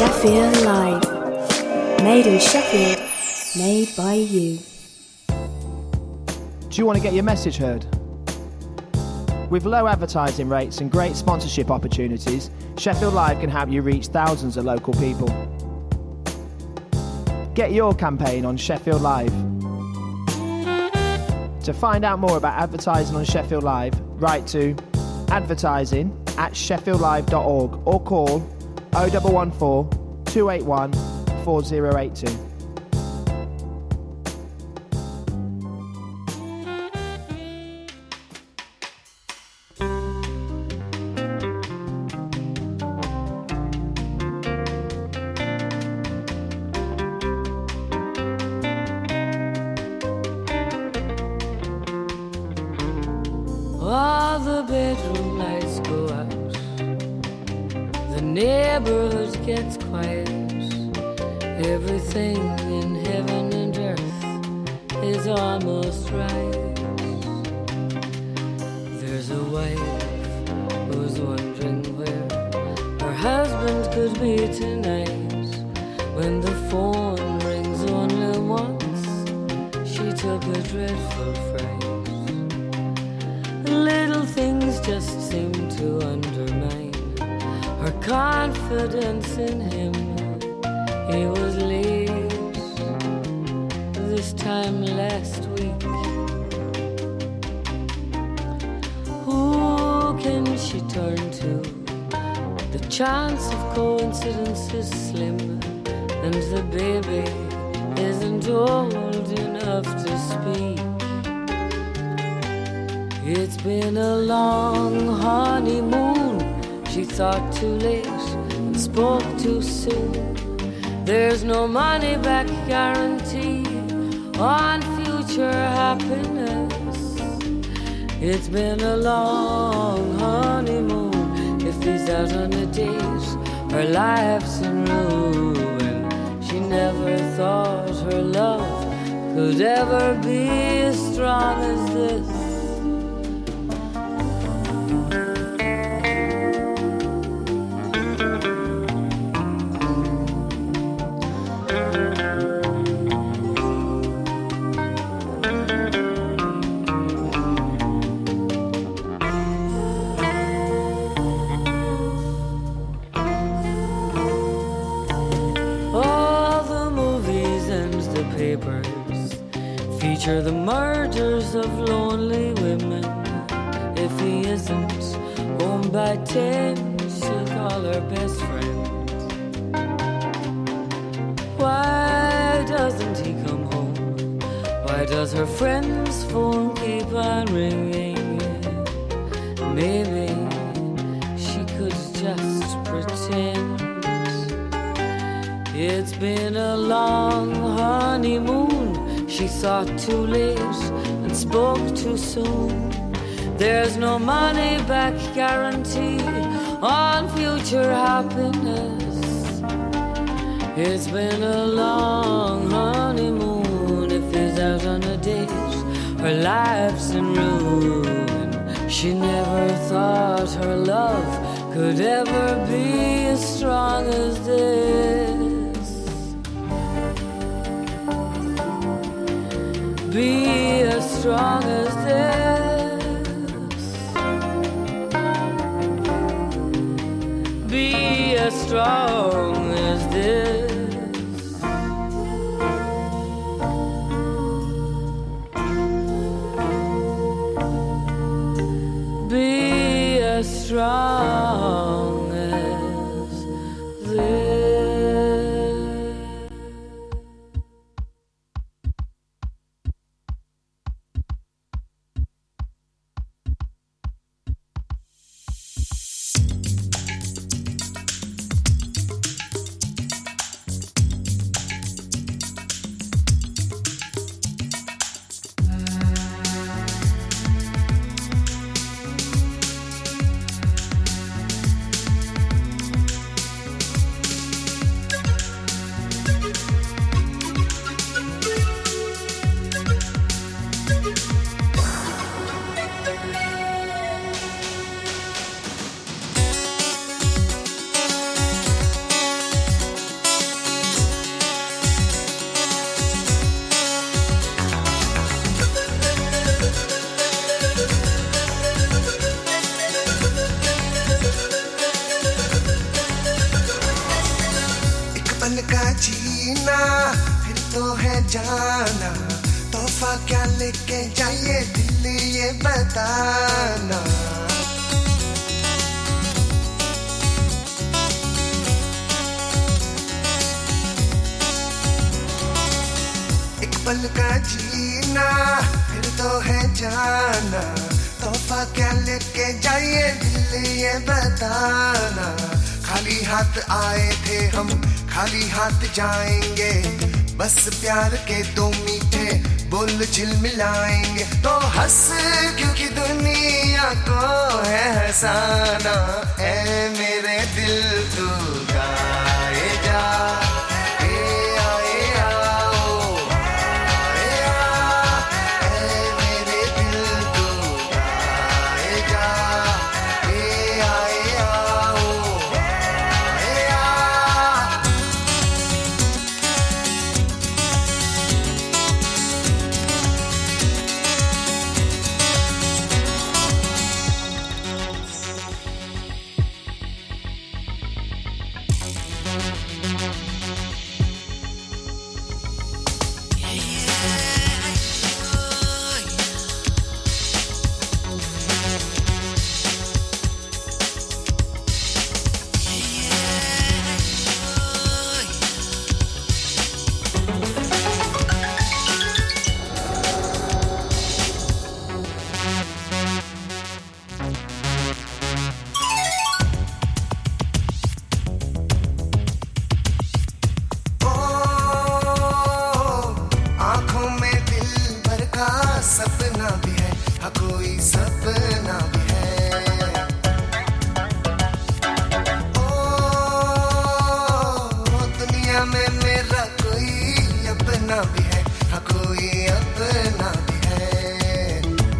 Sheffield Live. Made in Sheffield, made by you. Do you want to get your message heard? With low advertising rates and great sponsorship opportunities, Sheffield Live can help you reach thousands of local people. Get your campaign on Sheffield Live. To find out more about advertising on Sheffield Live, write to advertising@sheffieldlive.org or call 0114 281 4082. All the bedroom lights go out, the neighborhood gets quiet. Everything in heaven and earth is almost right. There's a wife who's wondering where her husband could be tonight. When the phone rings only once, she took a dreadful fright. Little things just seem to undermine her confidence in him. He was late this time last week. Who can she turn to? The chance of coincidence is slim, and the baby isn't old enough to speak. It's been a long honeymoon. She thought too late and spoke too soon. There's no money back guarantee on future happiness. It's been a long honeymoon. If he's out on a date, her life's in ruin. She never thought her love could ever be as strong as this. Feature the murders of lonely women. If he isn't home by 10, she'll call her best friend. Why doesn't he come home? Why does her friend's phone keep on ringing? Maybe she could just pretend. It's been a long honeymoon. She thought too late and spoke too soon. There's no money back guarantee on future happiness. It's been a long honeymoon. If he's out on a date, her life's in ruin. She never thought her love could ever be as strong as this. Be as strong as this. Be as strong as this. Be as strong as this. पल का जीना फिर तो है जाना, तोहफा क्या लेके जाइए दिल ये बताना। एक पल का जीना फिर तो है जाना, तोहफा क्या लेके जाइए दिल ये बताना। खाली हाथ आए थे हम खाली हाथ जाएंगे, बस प्यार के दो मीठे बोल झिलमिलाएंगे। तो हंस क्योंकि दुनिया को है हंसाना, ऐ मेरे दिल तू गाए जा। सपना भी है, हाँ कोई सपना भी है। ओ दुनिया में मेरा कोई अपना भी है, हाँ कोई अपना भी है।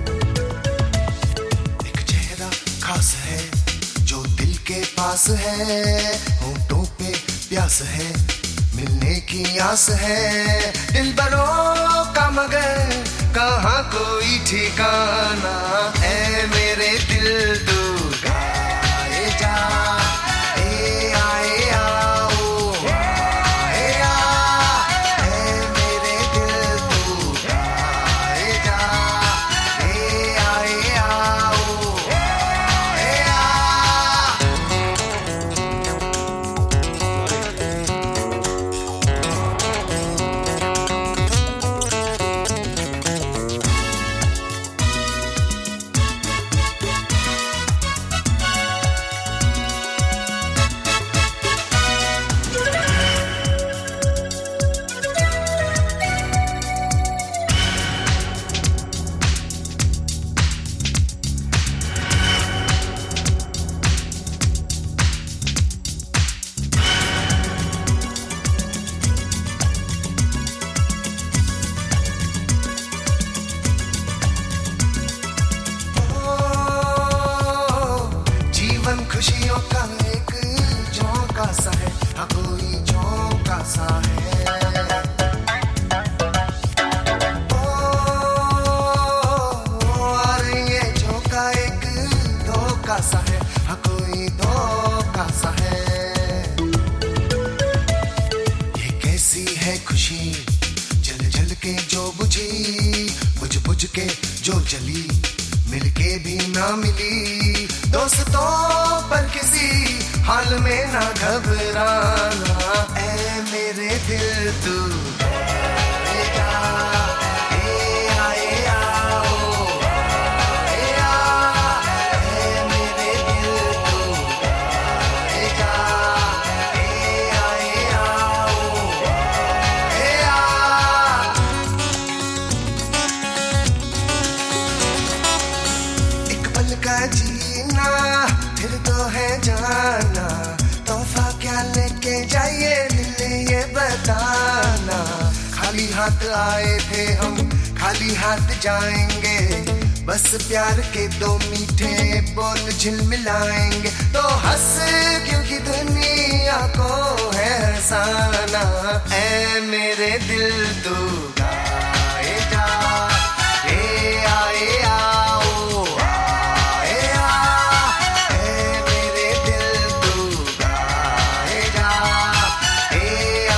एक चेहरा खास है जो दिल के पास है, होंठों पे प्यास है मिलने की आस है। दिल बरों का मगर कहाँ कोई ठिकाना, ऐ मेरे दिल तू गाए जा। ए आए आओ ए आ, ऐ मेरे दिल तू गाए जा। ए आए आओ ए आ। खुशियों का एक झोंका सा है, हाँ कोई झोंका सा है। और ये झोंका एक धोखा सा है, हाँ कोई धोखा सा है। ये कैसी है खुशी जल जल के जो बुझी, बुझ बुझ के जो जली, मिलके भी ना मिली। दोस्तों पर किसी हाल में ना घबराना, ऐ मेरे दिल तू गाए जा। ए आए आओ ए आ, ऐ मेरे दिल तू गाए जा। ए आए आओ ए आ। एक पल का जीना फिर तो है जाना, तोहफा क्या लेके जाइए दिल ये बताना। खाली हाथ आए थे हम खाली हाथ जाएंगे, बस प्यार के दो मीठे बोल झिलमिलाएंगे। तो हंस क्योंकि दुनिया को है हंसाना, ऐ मेरे दिल तू गाए जा। ए आए आओ ए आ, ऐ मेरे दिल तू गाए जा। ए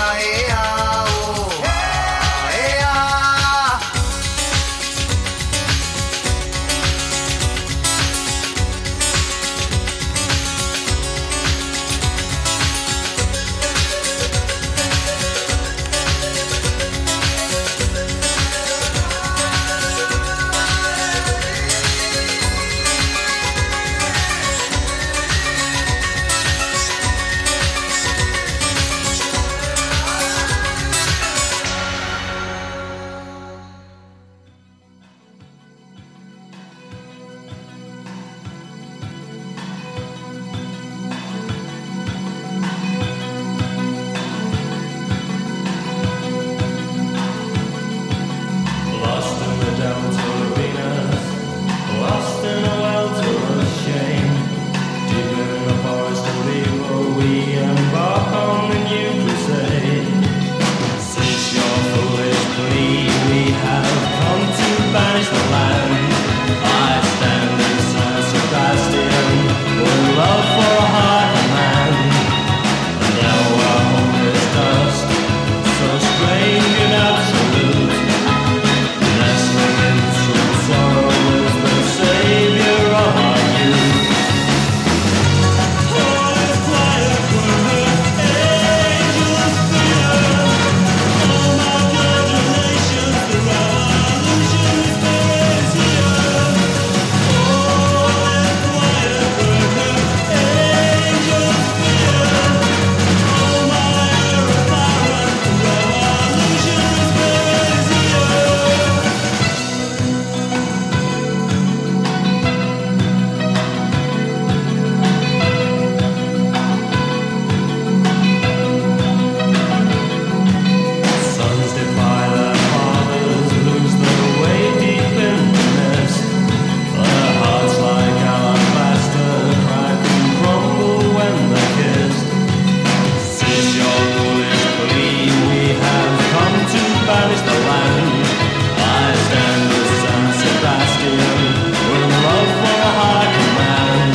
your foolish plea, we have come to banish the land. I stand with San Sebastian, with love for a high command.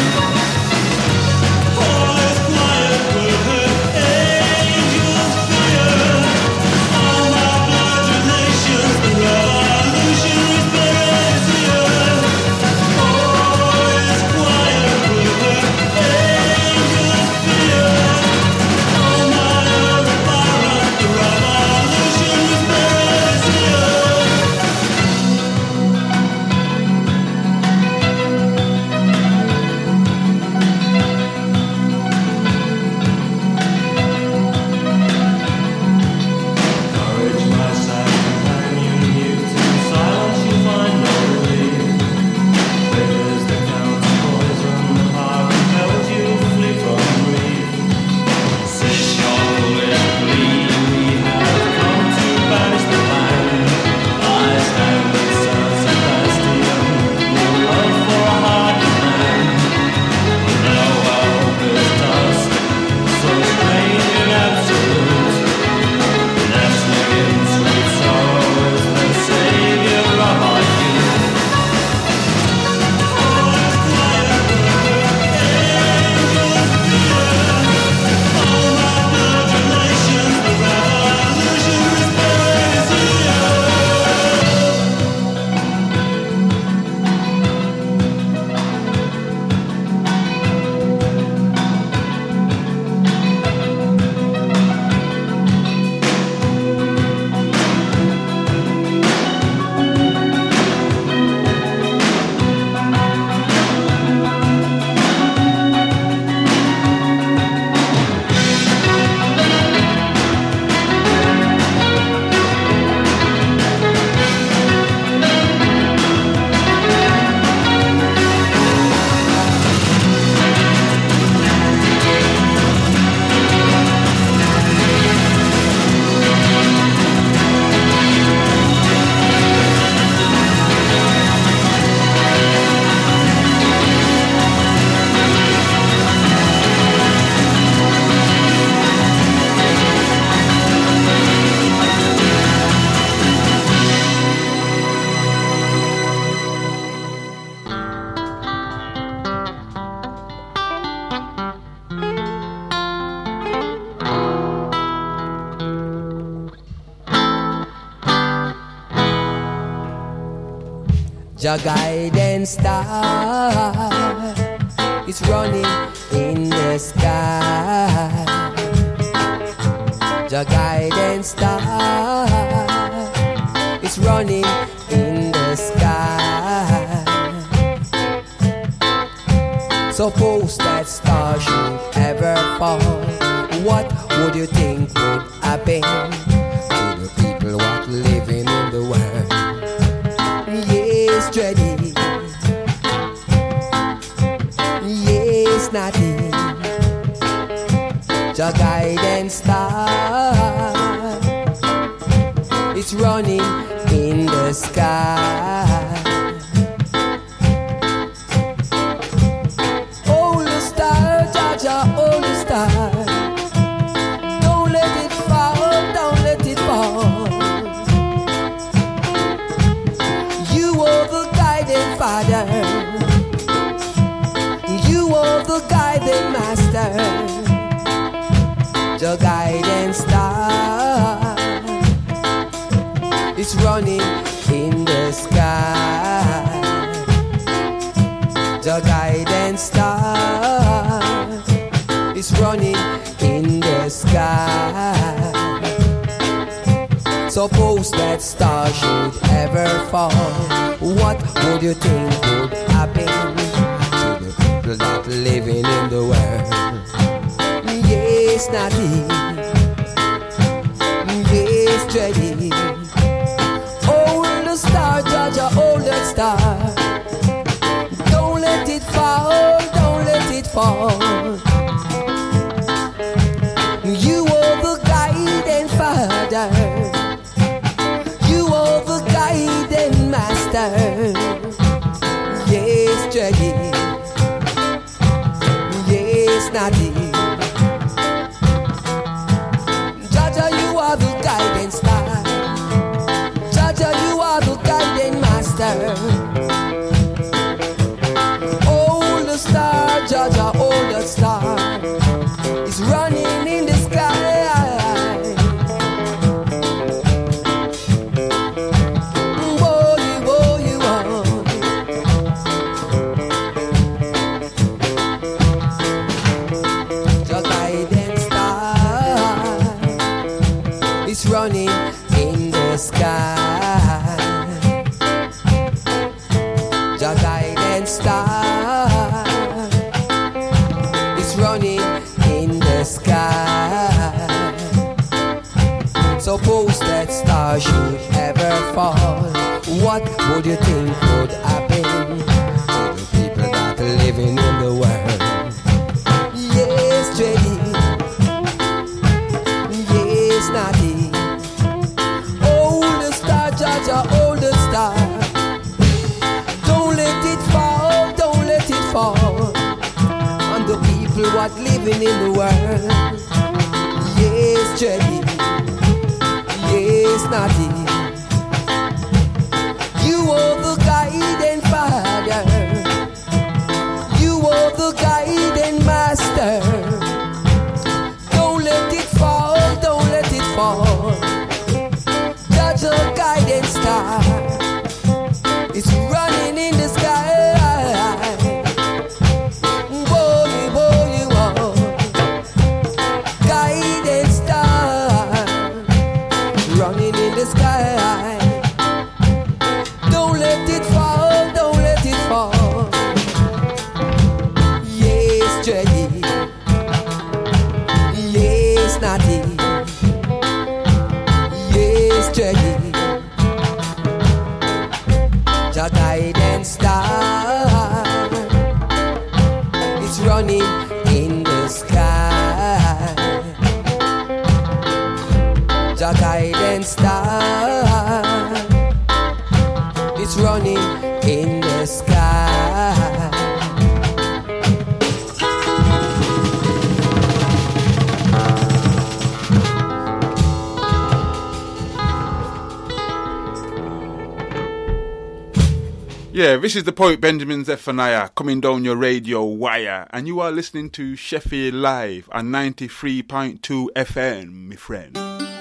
All is quiet with her angels fear. All my blood relations, the revolutionary spirit is here. All is quiet with her angels fear. All my earth violent, the revolutionary spirit is here. Courage, my sad companion, mute in silence you find no relief. Bitters the counter poison, the heart compels you flee from grief. Cease your foolish plea, we have come to banish the land. I stand with San Sebastian, no love for a high command. Now our hope is dust, so strange and absolute. Nestling in sweet sorrow is the savior of our youth. All is quiet with angels fear. All my blood relations, the revolutionary spirit is here. Your guidance star is running in the sky. Your guidance star is running in the sky. Suppose that star should ever fall, what would you think would happen to the people what living in the world? Yes, dready. Yes, nothing. Your guidance star is running in the sky. Oh, the star, Jaja, oh, the star. Don't let it fall, don't let it fall. Father, you are the guiding master. The guidance star is running in the sky. The guidance star is running in the sky. Suppose that star should ever fall, what would you think would happen to the people that living in the world? Yes, nothing. Yes, dready. Oh, the star, Jaja, oh, the star. Don't let it fall, don't let it fall. You are the guiding Father. Master, yes, Jackie, yes, Natty. sky. The guiding star is running in the sky. Suppose that star should ever fall, what would you think would happen to the people that are living in the world? Yes, Jenny. Yes, Natty. Hold the star, Jaja, hold the star. Don't let it fall, don't let it fall on the people what living in the world. Yes, Jenny. Yes, Natty. You are the guiding father. You are the guiding master. Don't let it fall, don't let it fall. Judge a guiding star. It's running in the sky. Boy, boy, oh. Guiding star. Running in the sky. Don't let it fall, don't let it fall. Yes, Jay. Yes, Natty. Yes, Jay. The guiding star is running in the sky. The guiding star is running in the sky. Yeah, this is the poet Benjamin Zephaniah coming down your radio wire, and you are listening to Sheffield Live on 93.2 FM, my friend.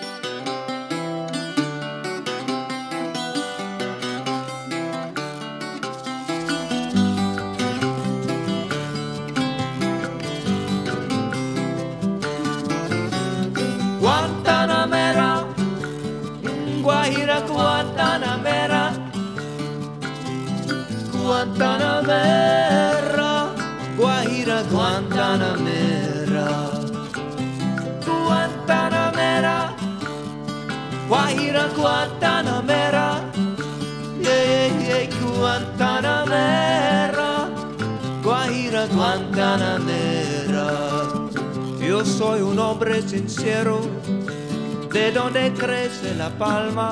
Guantanamera, Guajira, Guantanamera, Guantanamera, Guajira, Guantanamera, Guantanamera, Guajira, Guantanamera, yeah, yeah, Guantanamera, Guajira, Guantanamera. Yo soy un hombre sincero, de donde crece la palma.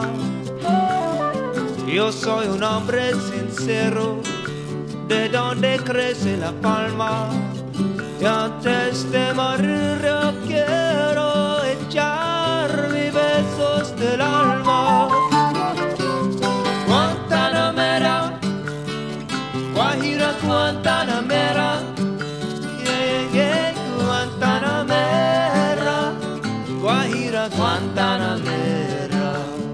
Yo soy un hombre sincero, de donde crece la palma. Y antes de morir yo quiero echar mis besos del alma. Guantanamera, Guajira, Guantanamera, yeah, yeah, Guantanamera, Guajira, Guantanamera.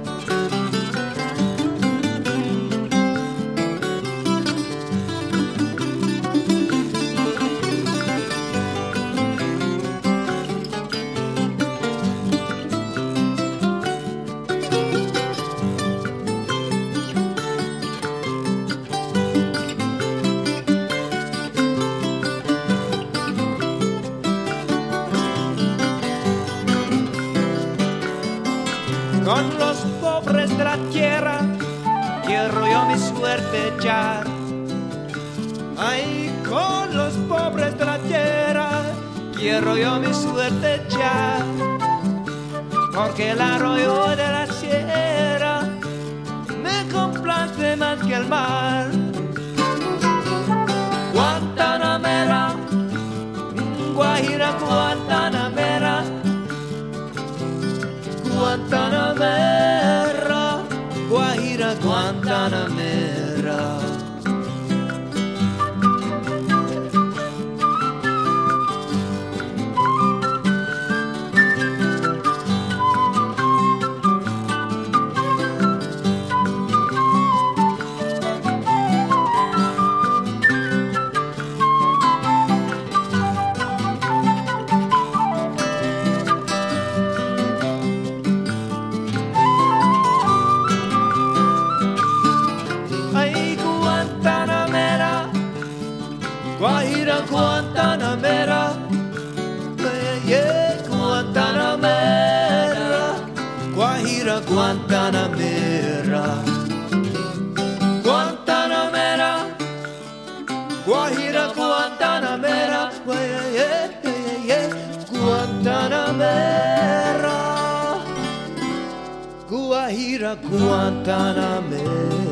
Con los pobres de la tierra quiero yo mi suerte echar. Ay, con los pobres de la tierra quiero yo mi suerte echar. Porque el arroyo de la sierra me complace más que el mar. Guantanamera, Guajira, Guantanamera, Guantanamera, Guajira, Guantanamera. Guantanamera, Guantanamera, Guajira Guantanamera, Guantanamera, Guajira Guantanamera.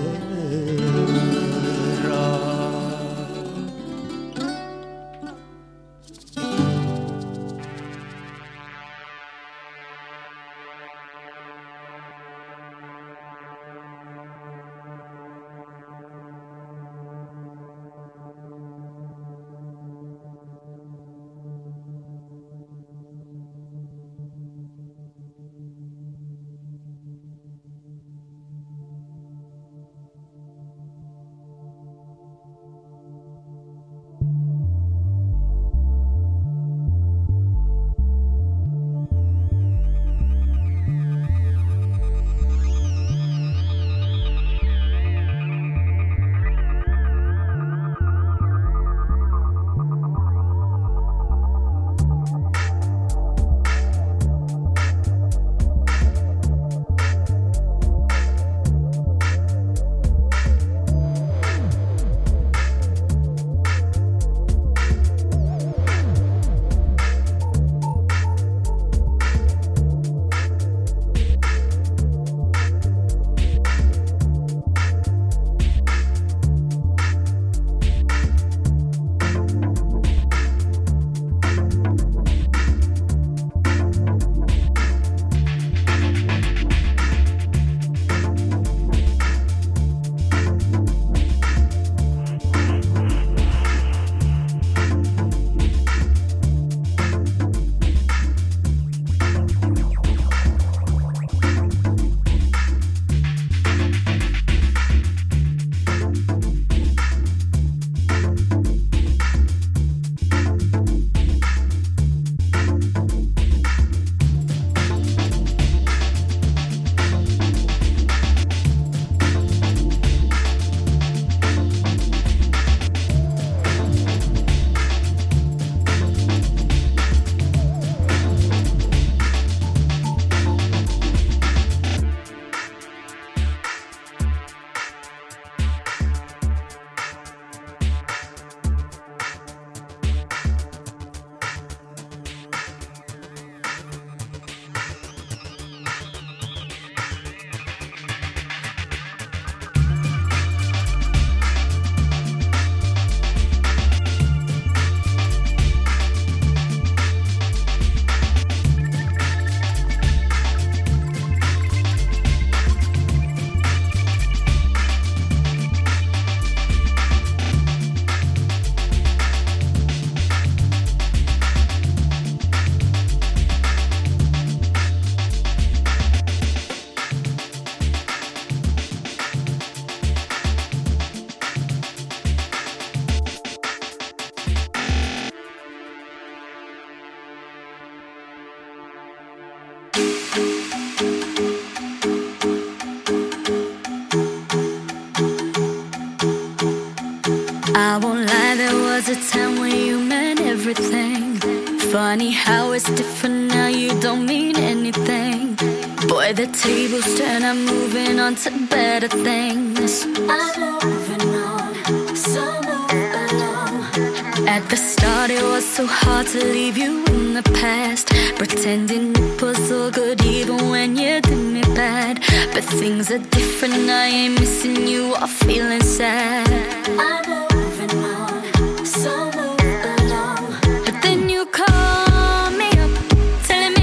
I won't lie, there was a time when you meant everything. Funny how it's different now, you don't mean anything. Boy, the tables turn, I'm moving on to better things. I'm moving on, so move along. At the start it was so hard to leave you in the past, pretending it was all good even when you did me bad. But things are different, I ain't missing you or feeling sad. I'm moving on, so move along. But then you call me up, telling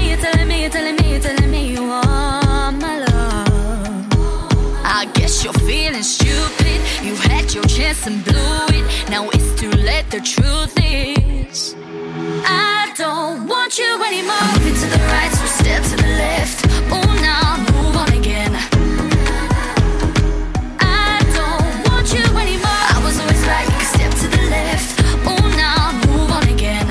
me you want my love. I guess you're feeling stupid, you had your chance and blew it. Now it's too late, the truth is I don't want you anymore. Moving to the right, so step to the left. Oh, now move on again. I don't want you anymore. I was always right, you can step to the left. Oh, now move on again.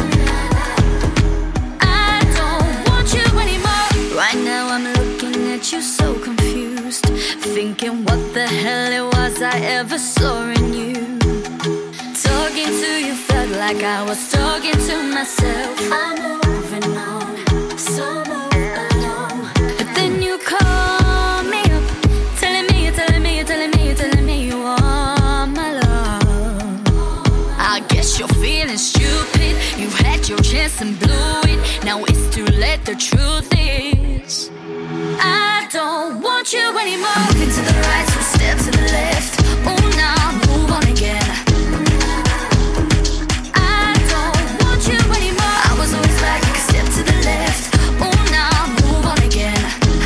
I don't want you anymore. Right now I'm looking at you so confused, thinking what the hell it was I ever saw in you. Talking to you felt like I was talking to myself. I'm moving on, so move along. But then you call the truth is, I don't want you anymore. Moving to the right, so step to the left. Oh, now move on again. I don't want you anymore. I was always right, take a step to the left. Oh, now move on again.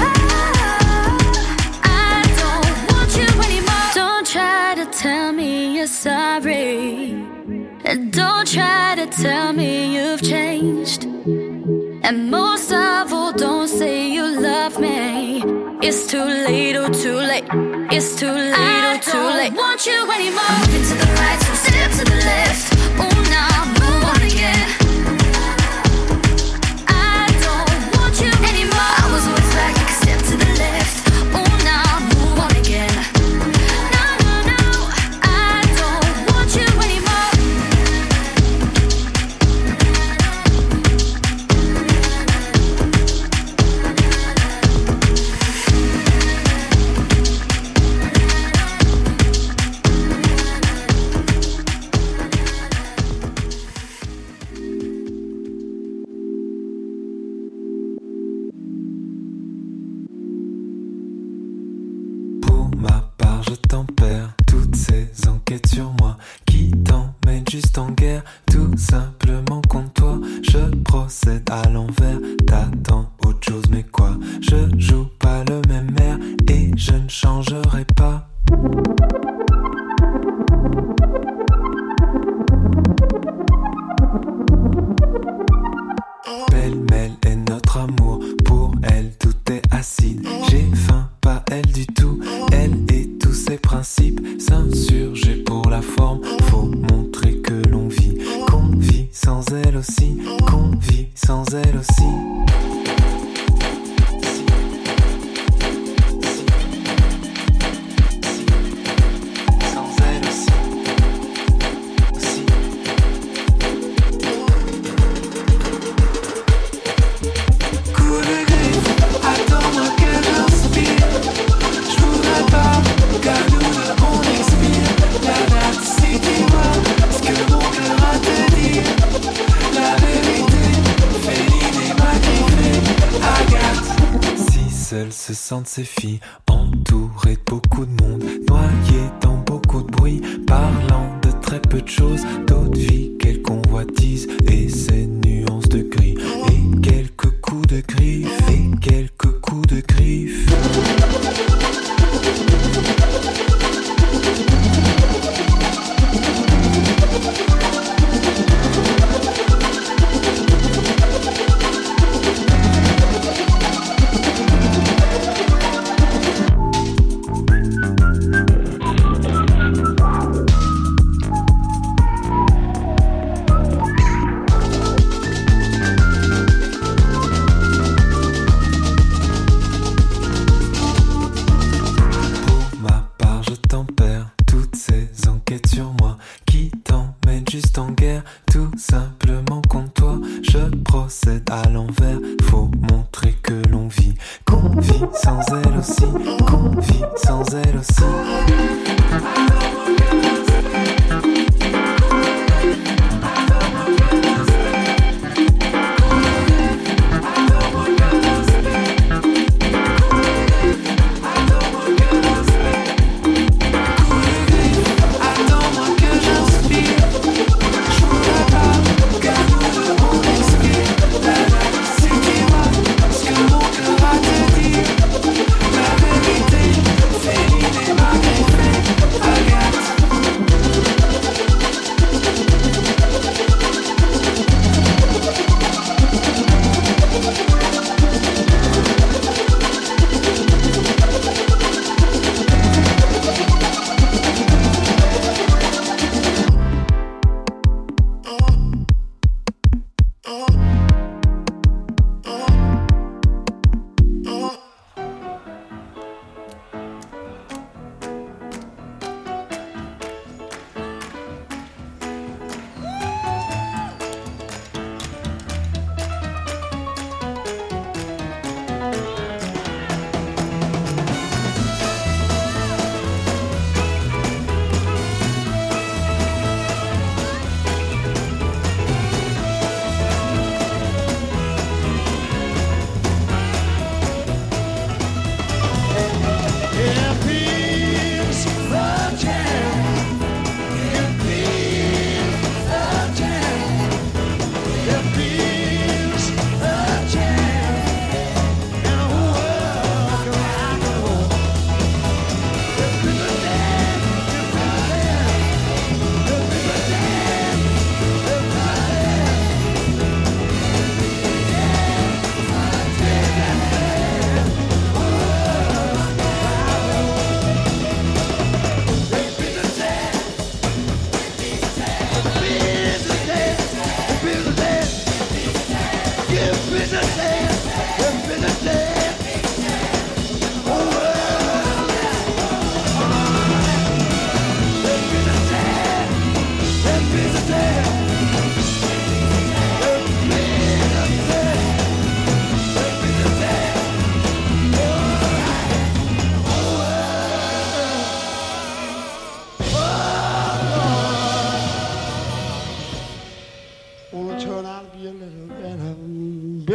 I don't want you anymore. Don't try to tell me you're sorry. And don't try to tell me you've changed. And most of all, don't say you love me. It's too late, oh too late. It's too late, oh too late. I don't want you anymore. Moving to the right, so step to the left. Oh, now move on again. I don't want you anymore. I was always right, take a step to the left. Oh, now move on again. No, no, no, I don't want you anymore. Je tempère toutes ces enquêtes sur moi qui t'emmènent juste en guerre, tout simplement contre toi. Je procède à l'envers, t'attends autre chose, mais quoi? Je joue pas le même air et je ne changerai pas. Pêle-mêle est notre amour, pour elle tout est acide. J'ai faim, pas elle du tout, elle et tous ses principes s'insurger pour la forme. Faut montrer que l'on vit, qu'on vit sans elle aussi, qu'on vit sans elle aussi. Seules se sentent ces filles, entourées de beaucoup de monde, noyées dans beaucoup de bruit, parlant de très peu de choses, d'autres vies qu'elles convoitisent, et ces nuances de gris, et quelques coups de griffes, et quelques coups de griffes. La vérité, féline et maghrébine.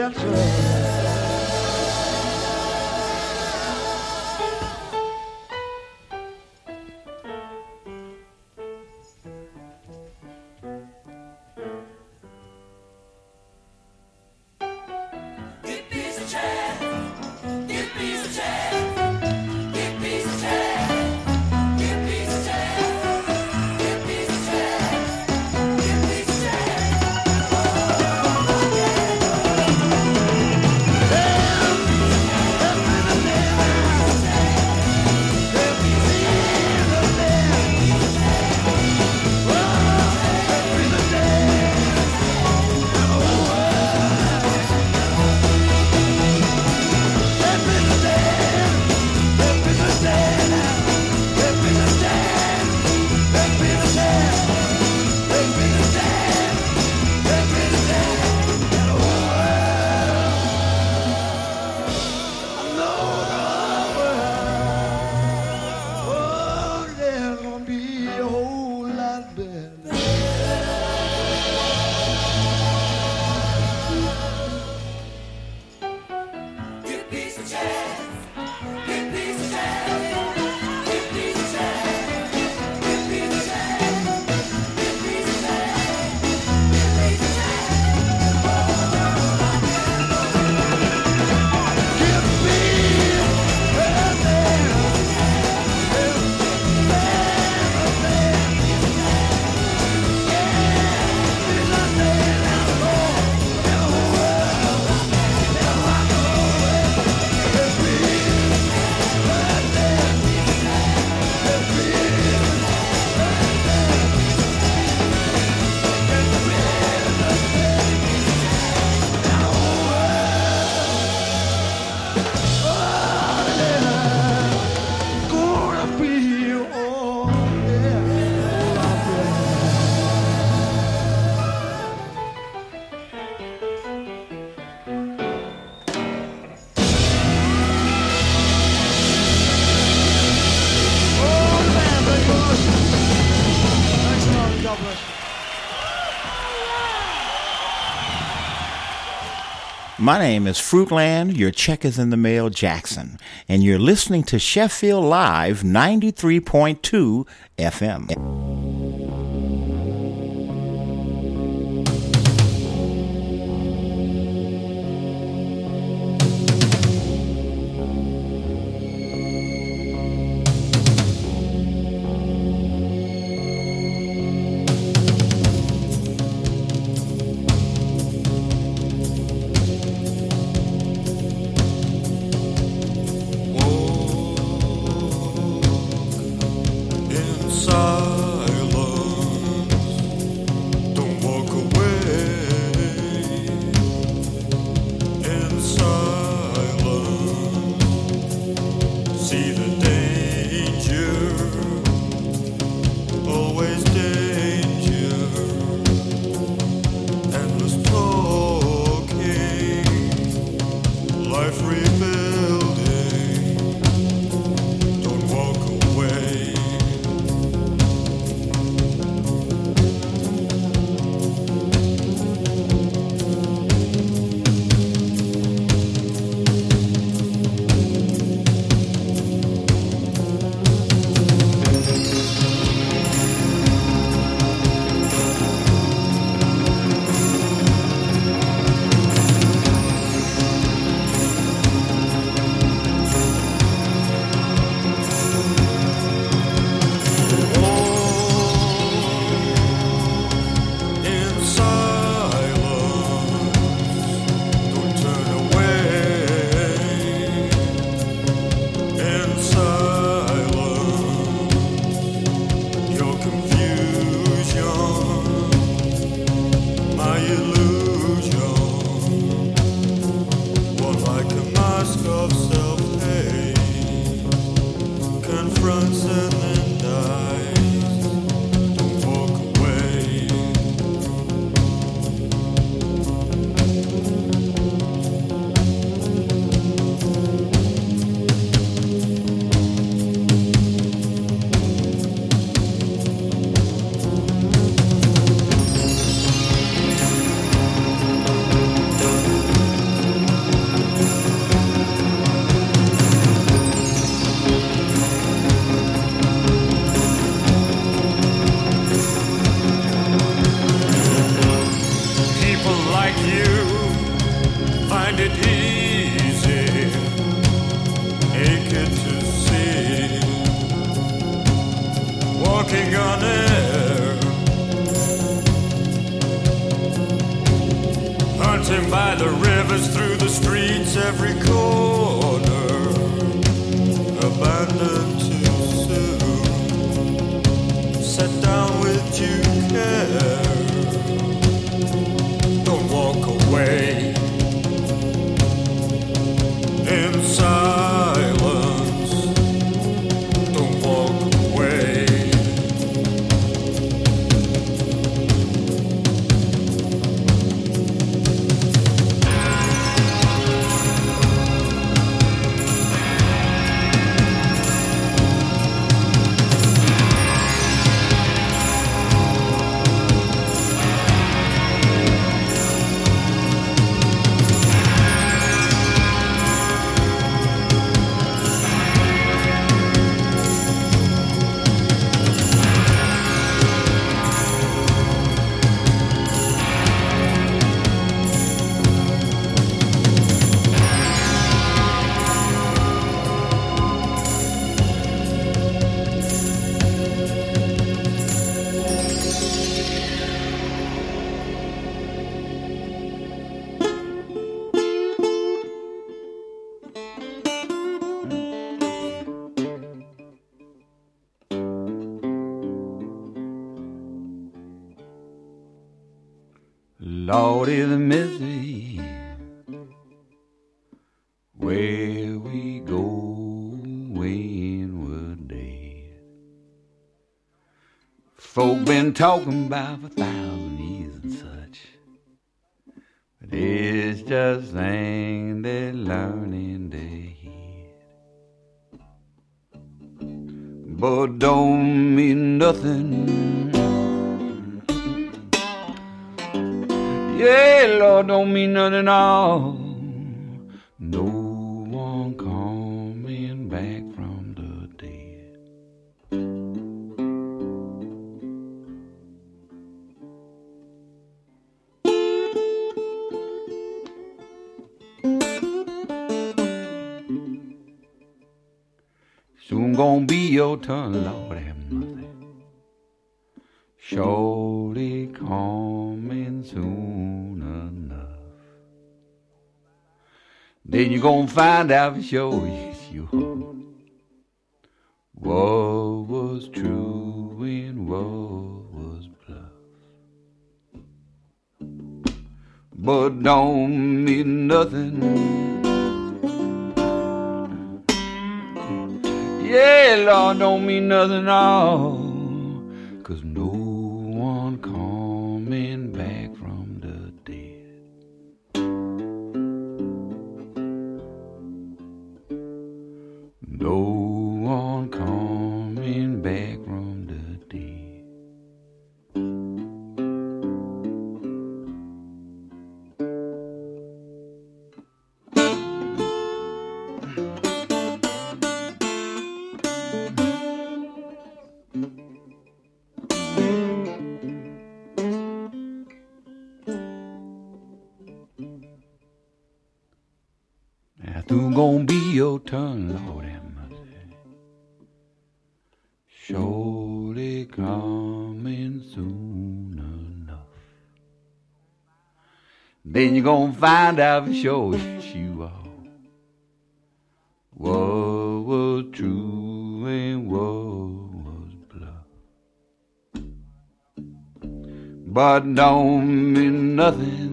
My name is Fruitland, your check is in the mail, Jackson, and you're listening to Sheffield Live 93.2 FM. every corner, abandoned too soon. Set down with due care. Don't walk away in silence. Don't walk away. Lordy, the misery, where we go when we're dead. Folk been talking about for 1,000 years and such, but it's just things they learn in their head. But don't mean nothing. Yeah, Lord, don't mean nothing at all. No one coming back from the dead. Soon gonna be your turn, Lord have mercy. Surely coming soon enough. Then you're gonna find out for sure, yes you are, what was true and what was bluff. But don't mean nothing. Yeah, Lord, don't mean nothing at all. 'Cause no one coming back from the dead. No one coming back from the dead. Soon gonna be your turn, Lord have mercy. Surely coming soon enough. Then you're gonna find out for sure, yes you are, what was true and what was bluff. But don't mean nothing.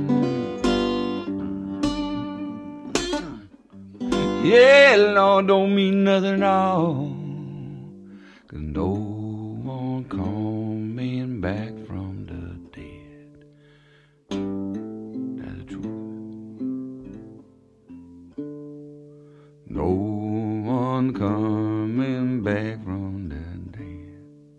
Yeah, Lord, don't mean nothing at all. 'Cause no one coming back from the dead. That's the truth. No one coming back from the dead.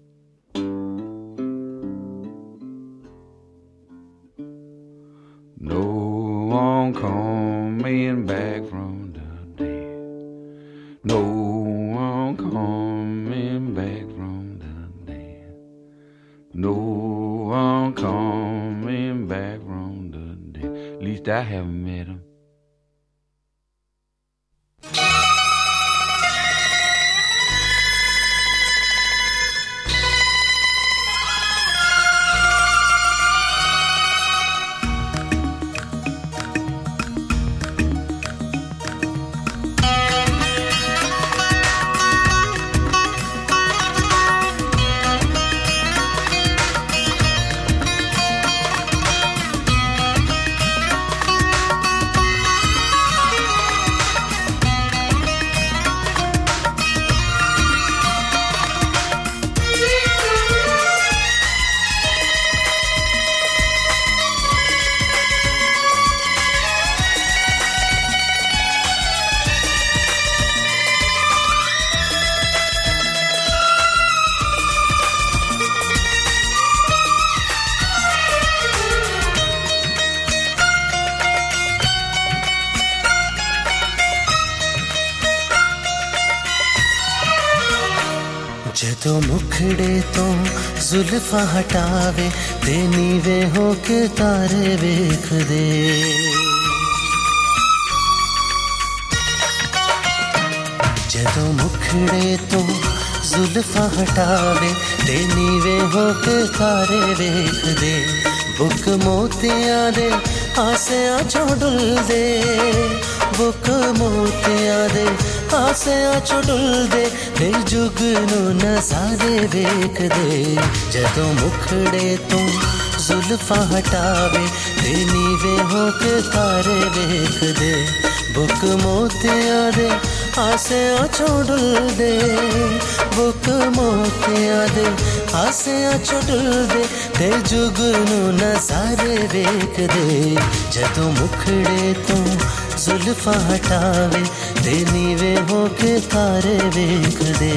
No one coming back from the dead. No one coming back from the dead. No one coming back from the dead. At least I haven't met him. ਜਦੋਂ ਮੁਖੜੇ ਤੋਂ ਜ਼ੁਲਫਾਂ ਹਟਾਵੇ ਤੇ ਨੀਵੇਂ ਹੋ ਕੇ ਤਾਰੇ ਵੇਖਦੇ ਜਦੋਂ ਮੁਖੜੇ ਤੋਂ ਜ਼ੁਲਫਾਂ ਹਟਾਵੇ ਤੇ ਨੀਵੇਂ ਹੋ ਕੇ ਤਾਰੇ ਵੇਖਦੇ ਬੁੱਕ ਮੋਤੀਆਂ ਦੇ ਆਸਿਆਂ ਚੋਂ ਡੁੱਲਦੇ ਬੁੱਕ ਮੋਤੀਆਂ ਦੇ ਆਸਿਆਂ ਚੋਂ ਡੁੱਲਦੇ ਤੇ ਜੁਗ ਨੂੰ ਨਜ਼ਾਰੇ ਵੇਖਦੇ ਜਦੋਂ ਮੁਖੜੇ ਤੋਂ ਜ਼ੁਲਫਾਂ ਹਟਾਵੇ ਤੇ ਨੀਵੇਂ ਹੋ ਕੇ ਤਾਰੇ ਵੇਖਦੇ ਬੁੱਕ ਮੋਤੀਆਂ ਦੇ ਆਸਿਆਂ ਚੋਂ ਡੁੱਲਦੇ ਬੁੱਕ ਮੋਤੀਆਂ ਦੇ ਆਸਿਆਂ ਚੋਂ ਡੁੱਲਦੇ ਤੇ ਜੁਗ ਨੂੰ ਨਜ਼ਾਰੇ ਵੇਖਦੇ ਜਦੋਂ ਮੁਖੜੇ ਤੋਂ ਜ਼ੁਲਫਾਂ ਹਟਾਵੇ ਤੇ ਨੀਵੇਂ ਹੋ ਕੇ ਤਾਰੇ ਵੇਖਦੇ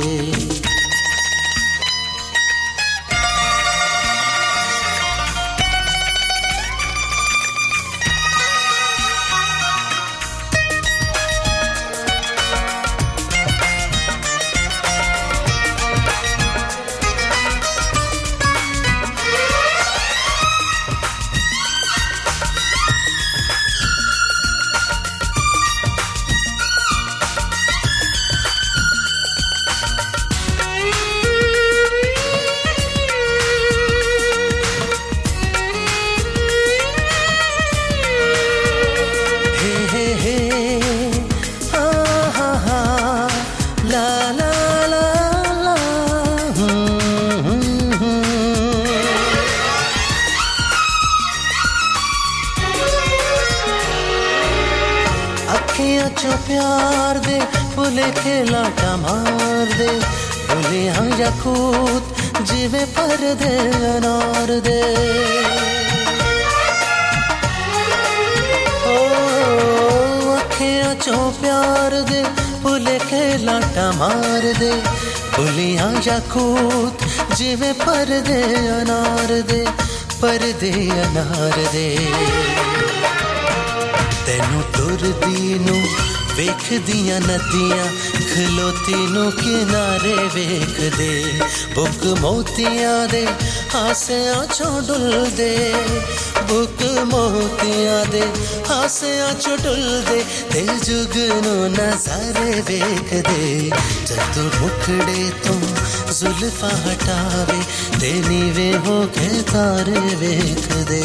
प्यार दे फुले खेलाटा मार दे फुलियां याकूत जिवे पर दे अनार दे ओ अखियां चो प्यार दे फुले खेलाटा मार दे फुलियां याकूत जिवे पर दे अनार दे तेनू टुरदी नू वेखदियां नदियां खलोती नू किनारे वेखदे बुक मोतियां दे आसियां चों डुलदे बुक मोतियां दे आसियां चों डुलदे ते जुग नू नज़ारे वेखदे जदों मुखड़े तो जुल्फां हटावे ते नीवे हो के तारे वेखदे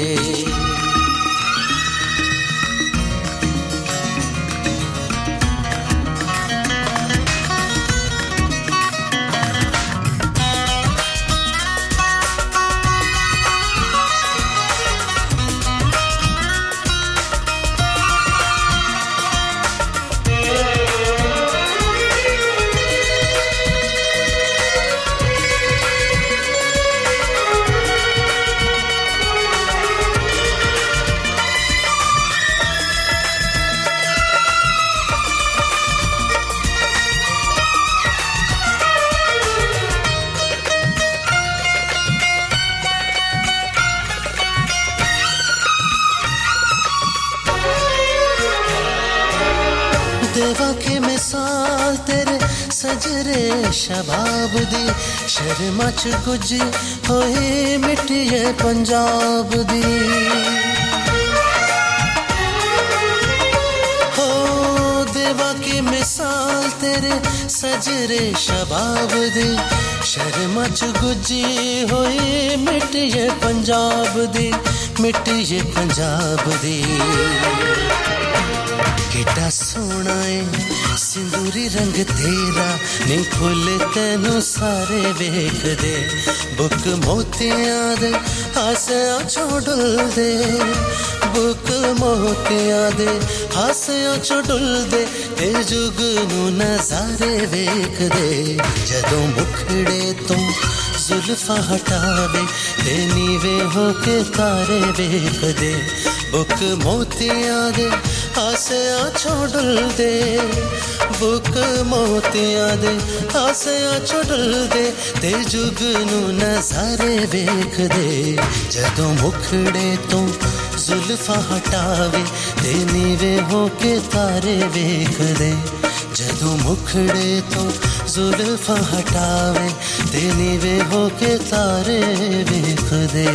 देवा के मिसाल तेरे सजरे शबाब दी शर्मा च गुजी होए मिट्टिए पंजाब दी हो देवा की मिसाल तेरे सजरे शबाब दी शर्मा च गुजी होए मिट्टिए पंजाब दी मिट्टिए पंजाब दी कितना सोना है सिंदूरी रंग तेरा नी फुल तेनू सारे वेख दे बुक मोतियां दे आसियां चों डुलदे बुक मोतियां दे आसियां चों डुलदे ते जुग नू नज़ारे वेख दे जदों मुखड़े तो जुल्फां हटावे ते नीवे हो के तारे वेख दे बुक मोतियां दे आसियां चों डुलदे बुक मोतियां दे आसियां चों डुलदे ते जुग नू नज़ारे वेख दे जदों मुखड़े तो जुल्फां हटावे ते नीवे हो के तारे वेख दे जदों मुखड़े तो जुल्फां हटावे ते नीवे होके तारे वेखदे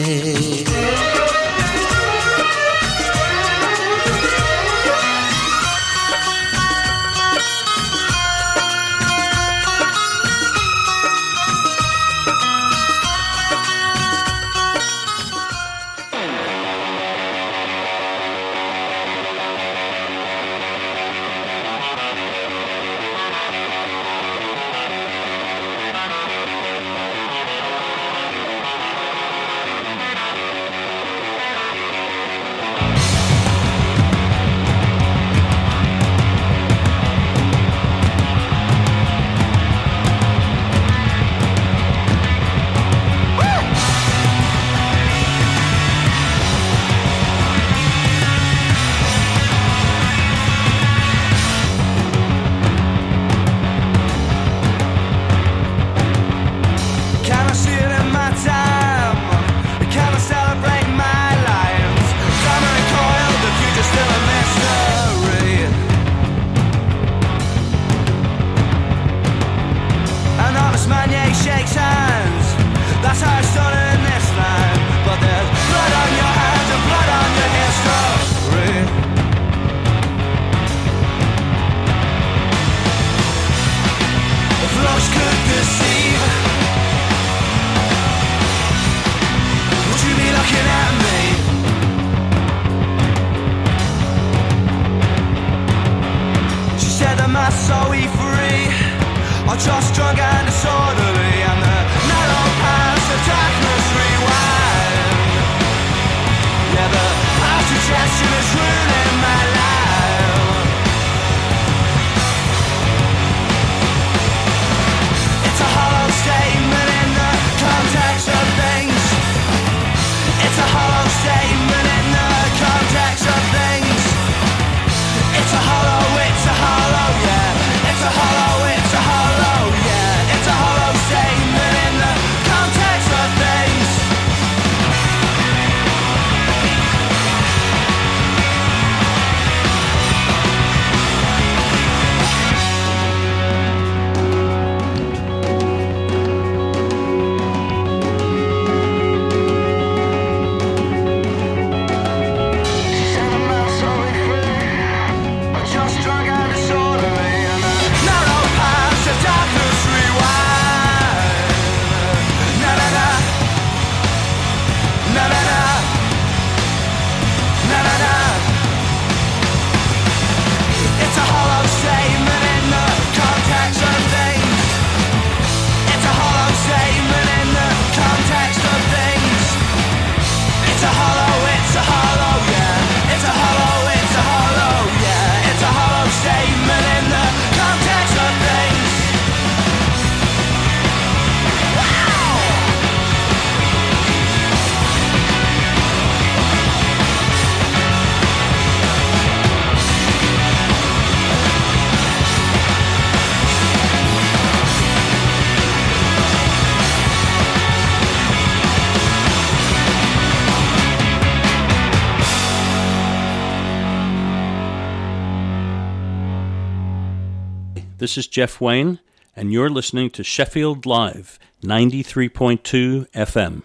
This is Jeff Wayne, and you're listening to Sheffield Live, 93.2 FM.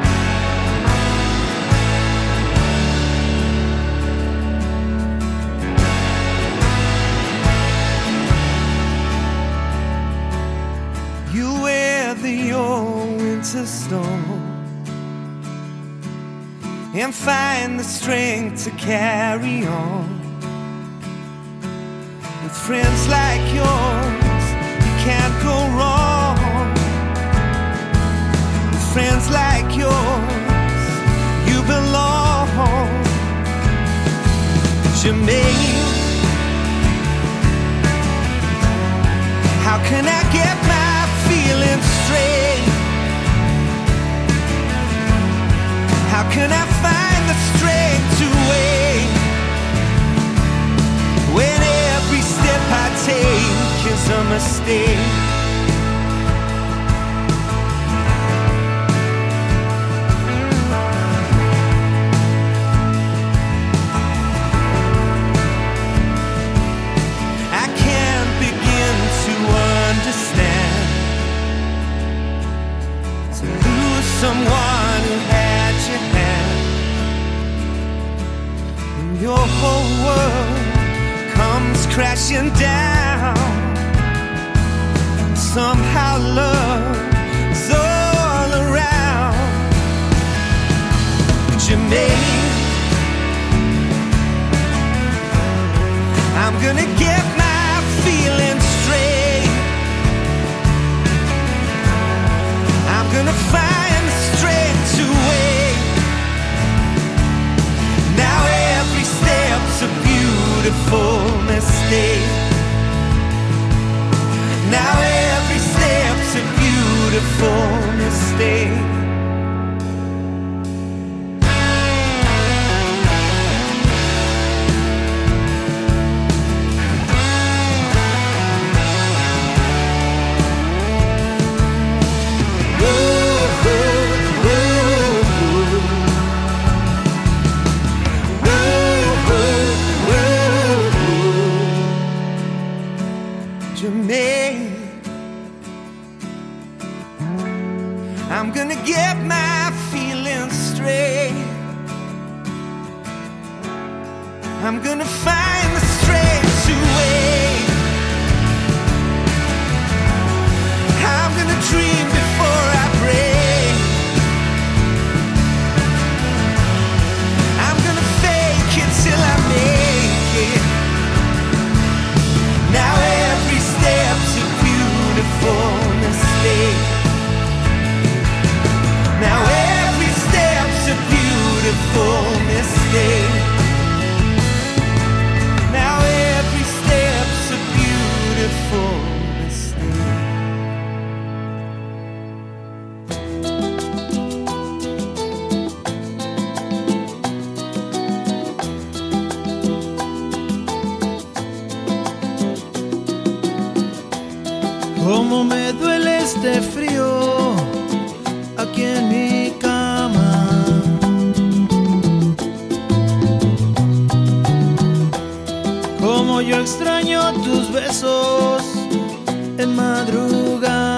You wear the old winter storm and find the strength to carry on. With friends like yours, you can't go wrong. With friends like yours, you belong. Jermaine, how can I get my feelings straight? How can I find the strength to wait when every step I take is a mistake? I can't begin crashing down. Somehow love is all around. Jermaine, I'm gonna get my feelings straight. I'm gonna find the strength to wait. Now every step's a beautiful mistake. Now every step's a beautiful mistake. Jermaine, I'm gonna get my feelings straight. I'm gonna find the strength to wait. I'm gonna dream before I break. I'm gonna fake it till I make it. Now every step's a beautiful mistake. Now every step's a beautiful mistake. Now every step's a beautiful mistake. Cómo me duele este frío aquí en mi cama. Cómo yo extraño tus besos en madrugada.